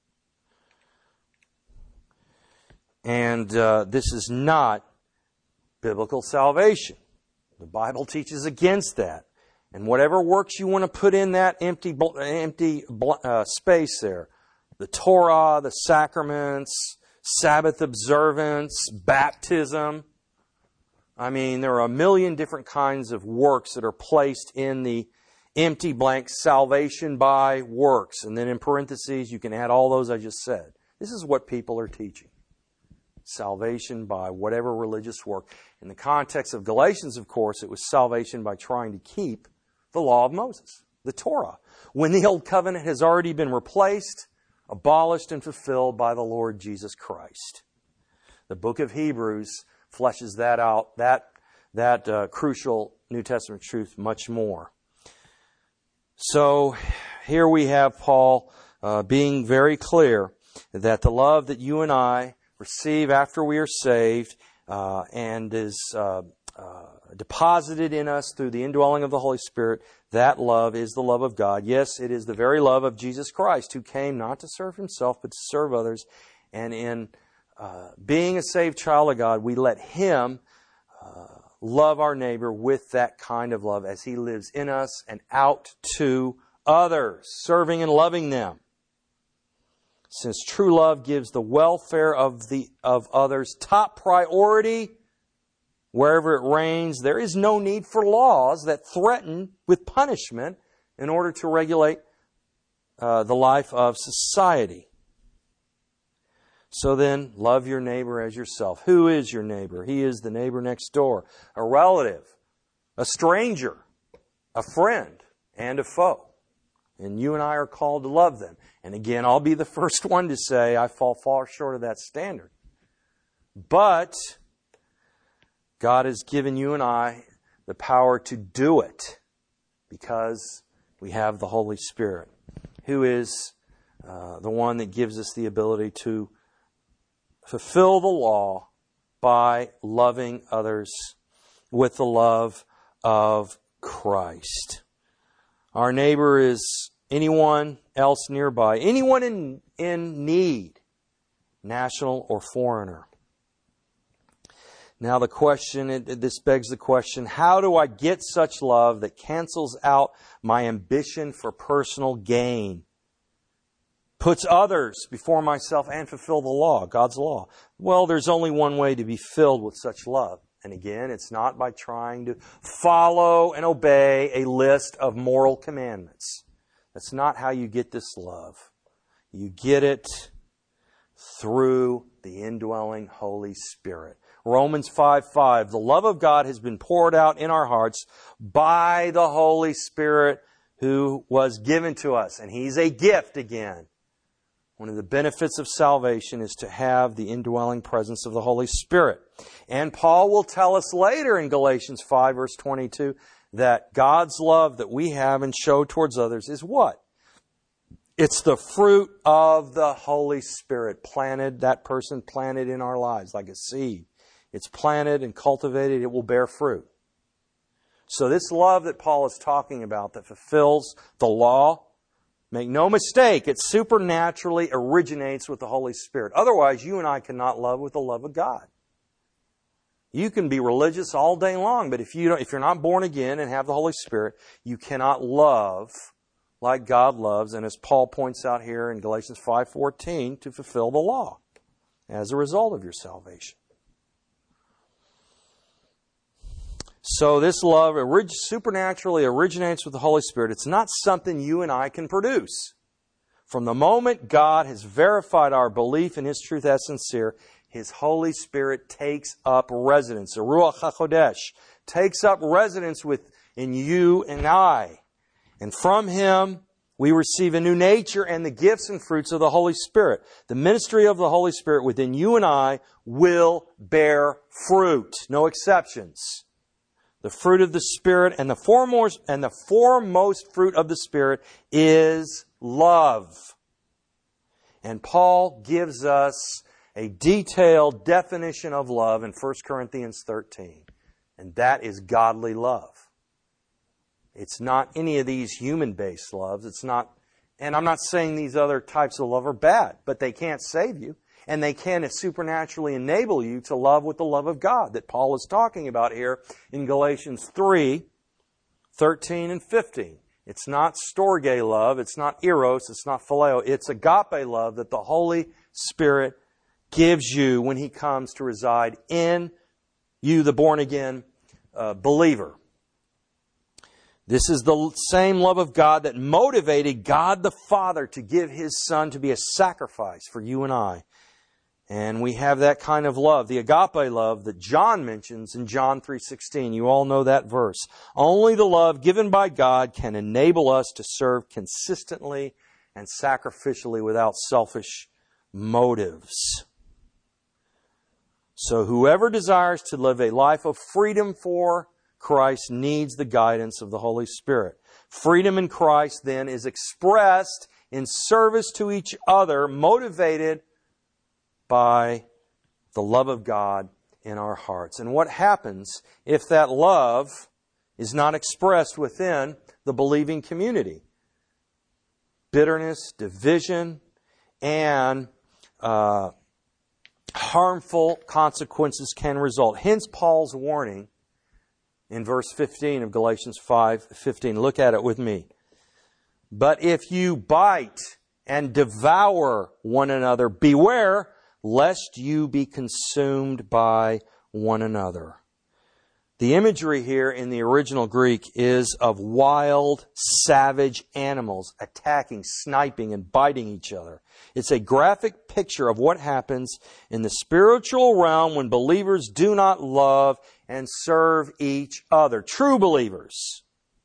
And uh, this is not biblical salvation. The Bible teaches against that. And whatever works you want to put in that empty empty uh, space there, the Torah, the sacraments, Sabbath observance, baptism. I mean, there are a million different kinds of works that are placed in the empty blank salvation by works. And then in parentheses, you can add all those I just said. This is what people are teaching. Salvation by whatever religious work. In the context of Galatians, of course, it was salvation by trying to keep the law of Moses, the Torah, when the Old Covenant has already been replaced, abolished, and fulfilled by the Lord Jesus Christ. The book of Hebrews fleshes that out, that, that uh, crucial New Testament truth much more. So here we have Paul uh, being very clear that the love that you and I receive after we are saved uh, and is uh, uh, deposited in us through the indwelling of the Holy Spirit, that love is the love of God. Yes, it is the very love of Jesus Christ, who came not to serve Himself, but to serve others. And in uh, being a saved child of God, we let Him uh, love our neighbor with that kind of love as He lives in us and out to others, serving and loving them. Since true love gives the welfare of the of others top priority wherever it reigns, there is no need for laws that threaten with punishment in order to regulate uh, the life of society. So then, love your neighbor as yourself. Who is your neighbor? He is the neighbor next door, a relative, a stranger, a friend, and a foe. And you and I are called to love them. And again, I'll be the first one to say I fall far short of that standard. But God has given you and I the power to do it because we have the Holy Spirit, who is uh, the one that gives us the ability to fulfill the law by loving others with the love of Christ. Our neighbor is anyone else nearby, anyone in, in need, national or foreigner. Now the question, this begs the question, how do I get such love that cancels out my ambition for personal gain? puts others before myself and fulfill the law, God's law. Well, there's only one way to be filled with such love. And again, it's not by trying to follow and obey a list of moral commandments. That's not how you get this love. You get it through the indwelling Holy Spirit. Romans five five, the love of God has been poured out in our hearts by the Holy Spirit who was given to us. And He's a gift again. One of the benefits of salvation is to have the indwelling presence of the Holy Spirit. And Paul will tell us later in Galatians five, verse twenty-two, that God's love that we have and show towards others is what? It's the fruit of the Holy Spirit, planted, that person planted in our lives like a seed. It's planted and cultivated, it will bear fruit. So this love that Paul is talking about that fulfills the law, make no mistake, it supernaturally originates with the Holy Spirit. Otherwise, you and I cannot love with the love of God. You can be religious all day long, but if you don't, if you're not born again and have the Holy Spirit, you cannot love like God loves, and as Paul points out here in Galatians five fourteen, to fulfill the law as a result of your salvation. So this love orig- supernaturally originates with the Holy Spirit. It's not something you and I can produce. From the moment God has verified our belief in His truth as sincere, His Holy Spirit takes up residence. The Ruach HaKodesh takes up residence within you and I. And from Him, we receive a new nature and the gifts and fruits of the Holy Spirit. The ministry of the Holy Spirit within you and I will bear fruit. No exceptions. The fruit of the Spirit and the foremost, and the foremost fruit of the Spirit is love. And Paul gives us a detailed definition of love in First Corinthians thirteen. And that is godly love. It's not any of these human-based loves. It's not, and I'm not saying these other types of love are bad, but they can't save you. And they can supernaturally enable you to love with the love of God that Paul is talking about here in Galatians three, thirteen and fifteen. It's not storge love. It's not eros. It's not phileo. It's agape love that the Holy Spirit gives you when He comes to reside in you, the born-again uh, believer. This is the same love of God that motivated God the Father to give His Son to be a sacrifice for you and I. And we have that kind of love, the agape love that John mentions in John three sixteen. You all know that verse. Only the love given by God can enable us to serve consistently and sacrificially without selfish motives. So whoever desires to live a life of freedom for Christ needs the guidance of the Holy Spirit. Freedom in Christ then is expressed in service to each other, motivated by the love of God in our hearts. And what happens if that love is not expressed within the believing community? Bitterness, division, and uh, harmful consequences can result. Hence Paul's warning in verse fifteen of Galatians five fifteen. Look at it with me. But if you bite and devour one another, beware lest you be consumed by one another. The imagery here in the original Greek is of wild, savage animals attacking, sniping, and biting each other. It's a graphic picture of what happens in the spiritual realm when believers do not love and serve each other. True believers.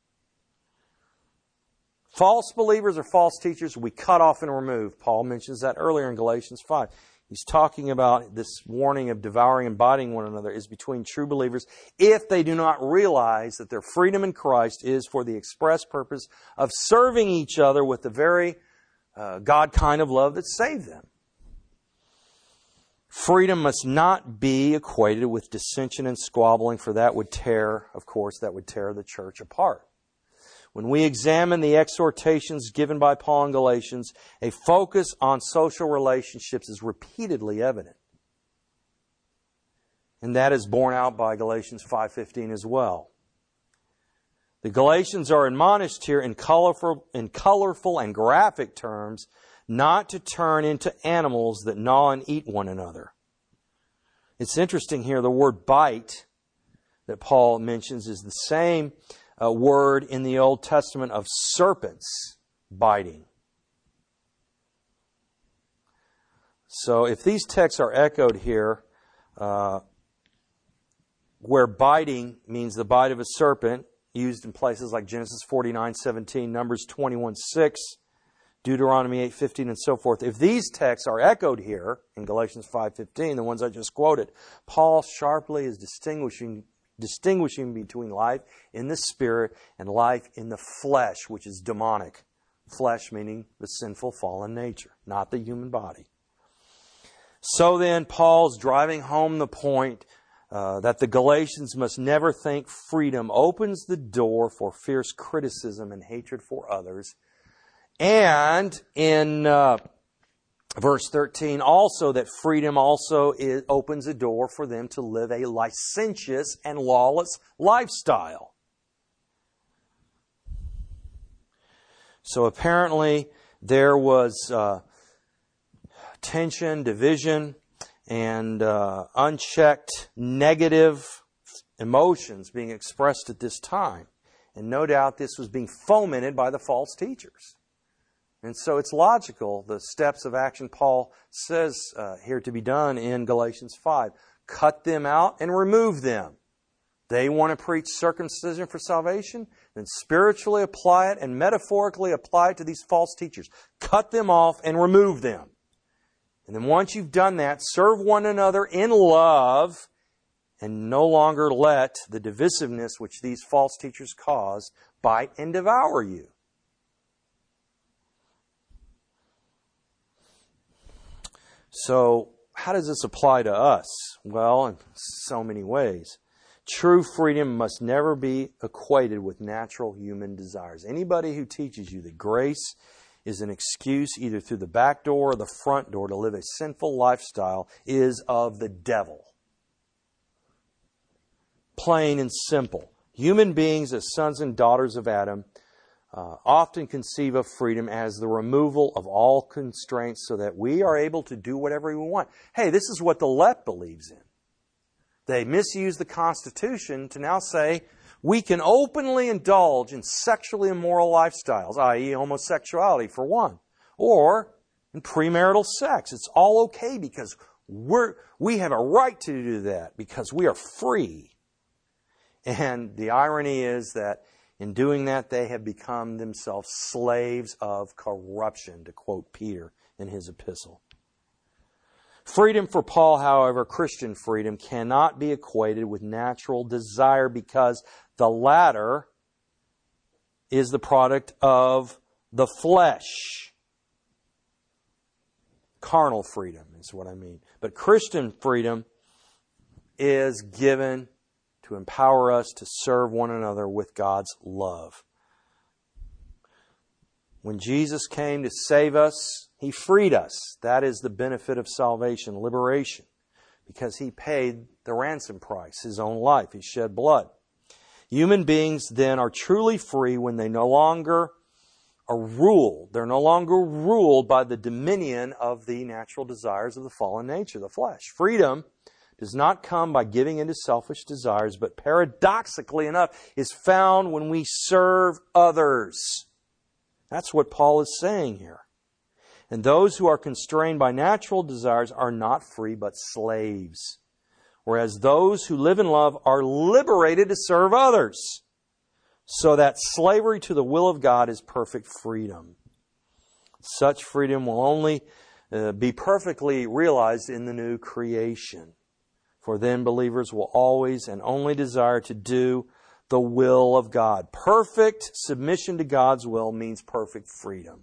False believers or false teachers, we cut off and remove. Paul mentions that earlier in Galatians five. He's talking about this warning of devouring and biting one another is between true believers if they do not realize that their freedom in Christ is for the express purpose of serving each other with the very uh, God kind of love that saved them. Freedom must not be equated with dissension and squabbling, for that would tear, of course, that would tear the church apart. When we examine the exhortations given by Paul in Galatians, a focus on social relationships is repeatedly evident. And that is borne out by Galatians five fifteen as well. The Galatians are admonished here in colorful, in colorful and graphic terms not to turn into animals that gnaw and eat one another. It's interesting here, the word bite that Paul mentions is the same uh, word in the Old Testament of serpents biting. So if these texts are echoed here, uh, where biting means the bite of a serpent, used in places like Genesis forty-nine seventeen, Numbers twenty-one six, Deuteronomy eight fifteen, and so forth. If these texts are echoed here in Galatians five fifteen, the ones I just quoted, Paul sharply is distinguishing distinguishing between life in the Spirit and life in the flesh, which is demonic. Flesh meaning the sinful fallen nature, not the human body. So then, Paul's driving home the point uh, that the Galatians must never think freedom opens the door for fierce criticism and hatred for others. And in uh, verse thirteen, also that freedom also is, opens a door for them to live a licentious and lawless lifestyle. So apparently there was uh, tension, division, and uh, unchecked negative emotions being expressed at this time. And no doubt this was being fomented by the false teachers. And so it's logical, the steps of action Paul says uh, here to be done in Galatians five. Cut them out and remove them. They want to preach circumcision for salvation, then spiritually apply it and metaphorically apply it to these false teachers. Cut them off and remove them. And then once you've done that, serve one another in love and no longer let the divisiveness which these false teachers cause bite and devour you. So, how does this apply to us? Well, in so many ways. True freedom must never be equated with natural human desires. Anybody who teaches you that grace is an excuse either through the back door or the front door to live a sinful lifestyle is of the devil. Plain and simple. Human beings as sons and daughters of Adam uh, often conceive of freedom as the removal of all constraints so that we are able to do whatever we want. Hey, this is what the left believes in. They misuse the Constitution to now say we can openly indulge in sexually immoral lifestyles, that is homosexuality for one, or in premarital sex. It's all okay because we're, we have a right to do that because we are free. And the irony is that in doing that, they have become themselves slaves of corruption, to quote Peter in his epistle. Freedom for Paul, however, Christian freedom, cannot be equated with natural desire because the latter is the product of the flesh. Carnal freedom is what I mean. But Christian freedom is given to empower us to serve one another with God's love. When Jesus came to save us, He freed us. That is the benefit of salvation, liberation, because He paid the ransom price, His own life. He shed blood. Human beings then are truly free when they no longer are ruled. They're no longer ruled by the dominion of the natural desires of the fallen nature, the flesh. Freedom does not come by giving into selfish desires, but paradoxically enough is found when we serve others. That's what Paul is saying here. And those who are constrained by natural desires are not free but slaves. Whereas those who live in love are liberated to serve others. So that slavery to the will of God is perfect freedom. Such freedom will only uh, be perfectly realized in the new creation. For then believers will always and only desire to do the will of God. Perfect submission to God's will means perfect freedom.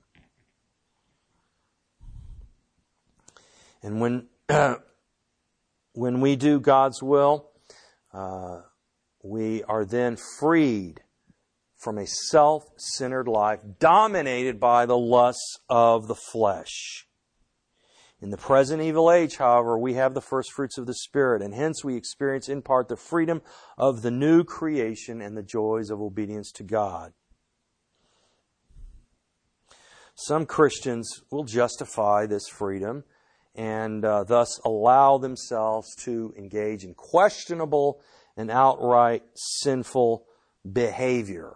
And when uh, when we do God's will, uh, we are then freed from a self-centered life dominated by the lusts of the flesh. In the present evil age, however, we have the first fruits of the Spirit, and hence we experience in part the freedom of the new creation and the joys of obedience to God. Some Christians will justify this freedom and uh, thus allow themselves to engage in questionable and outright sinful behavior.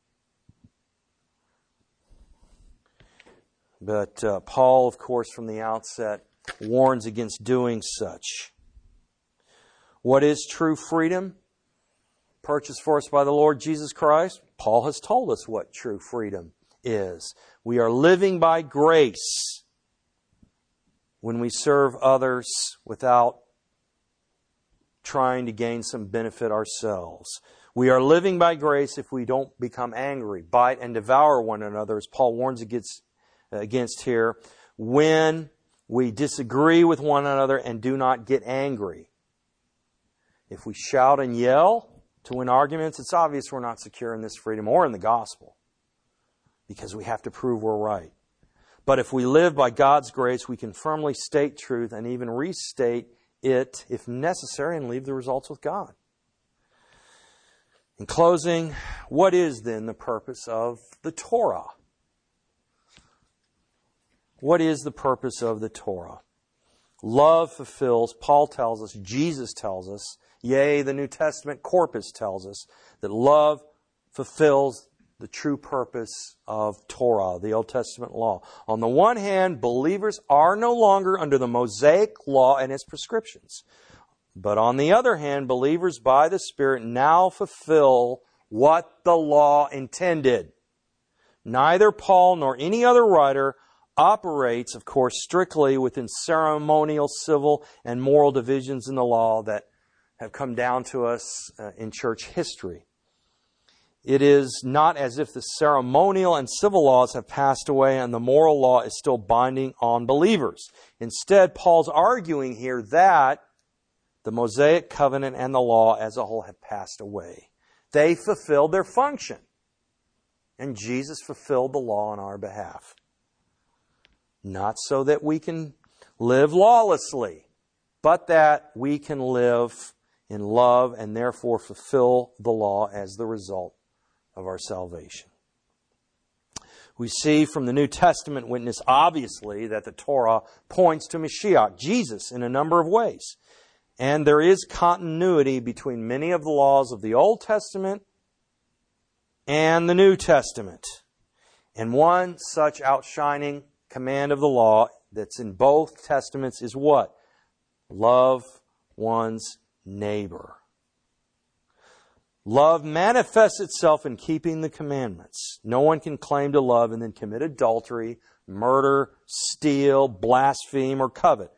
But uh, Paul, of course, from the outset, warns against doing such. What is true freedom? Purchased for us by the Lord Jesus Christ. Paul has told us what true freedom is. We are living by grace when we serve others without trying to gain some benefit ourselves. We are living by grace if we don't become angry, bite, and devour one another, as Paul warns against, against here, when we disagree with one another and do not get angry. If we shout and yell to win arguments, it's obvious we're not secure in this freedom or in the gospel, because we have to prove we're right. But if we live by God's grace, we can firmly state truth and even restate it if necessary and leave the results with God. In closing, what is then the purpose of the Torah? What is the purpose of the Torah? Love fulfills, Paul tells us, Jesus tells us, yea, the New Testament corpus tells us, that love fulfills the true purpose of Torah, the Old Testament law. On the one hand, believers are no longer under the Mosaic law and its prescriptions. But on the other hand, believers by the Spirit now fulfill what the law intended. Neither Paul nor any other writer operates, of course, strictly within ceremonial, civil, and moral divisions in the law that have come down to us uh, in church history. It is not as if the ceremonial and civil laws have passed away and the moral law is still binding on believers. Instead, Paul's arguing here that the Mosaic covenant and the law as a whole have passed away. They fulfilled their function, and Jesus fulfilled the law on our behalf. Not so that we can live lawlessly, but that we can live in love and therefore fulfill the law as the result of our salvation. We see from the New Testament witness, obviously, that the Torah points to Mashiach, Jesus, in a number of ways. And there is continuity between many of the laws of the Old Testament and the New Testament. And one such outshining command of the law that's in both Testaments is what? Love one's neighbor. Love manifests itself in keeping the commandments. No one can claim to love and then commit adultery, murder, steal, blaspheme, or covet.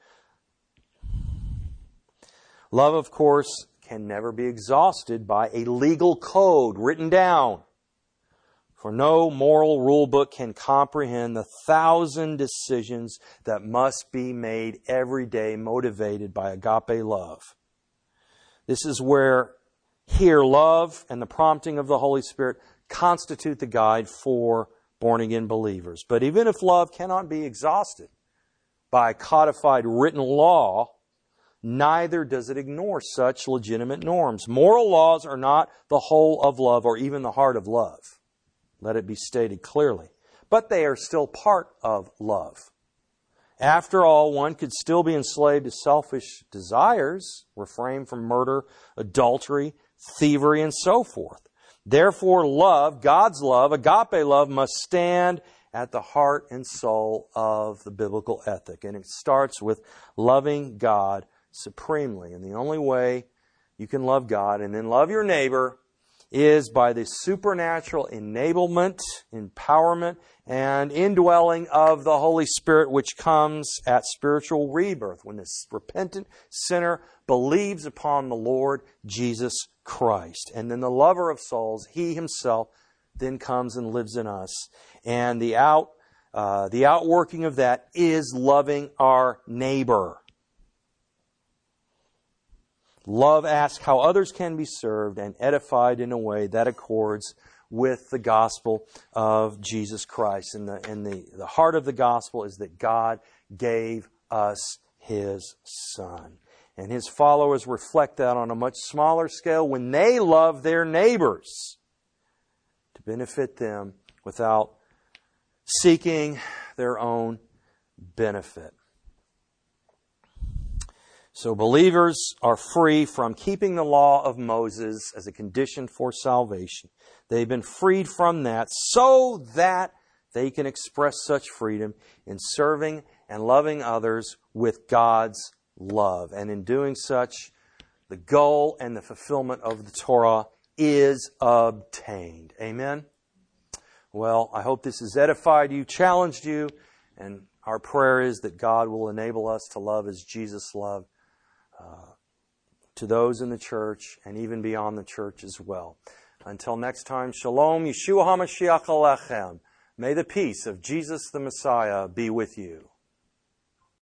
Love, of course, can never be exhausted by a legal code written down. For no moral rule book can comprehend the thousand decisions that must be made every day motivated by agape love. This is where here love and the prompting of the Holy Spirit constitute the guide for born-again believers. But even if love cannot be exhausted by codified written law, neither does it ignore such legitimate norms. Moral laws are not the whole of love or even the heart of love. Let it be stated clearly. But they are still part of love. After all, one could still be enslaved to selfish desires, refrain from murder, adultery, thievery, and so forth. Therefore, love, God's love, agape love, must stand at the heart and soul of the biblical ethic. And it starts with loving God supremely. And the only way you can love God and then love your neighbor is by the supernatural enablement, empowerment, and indwelling of the Holy Spirit, which comes at spiritual rebirth when this repentant sinner believes upon the Lord Jesus Christ. And then the lover of souls, He Himself, then comes and lives in us. And the out, uh, the outworking of that is loving our neighbor. Love asks how others can be served and edified in a way that accords with the gospel of Jesus Christ. And the, and the, the heart of the gospel is that God gave us His Son. And His followers reflect that on a much smaller scale when they love their neighbors to benefit them without seeking their own benefit. So believers are free from keeping the law of Moses as a condition for salvation. They've been freed from that so that they can express such freedom in serving and loving others with God's love. And in doing such, the goal and the fulfillment of the Torah is obtained. Amen? Well, I hope this has edified you, challenged you, and our prayer is that God will enable us to love as Jesus loved uh, to those in the church and even beyond the church as well. Until next time, Shalom, Yeshua HaMashiach Alechem. May the peace of Jesus the Messiah be with you.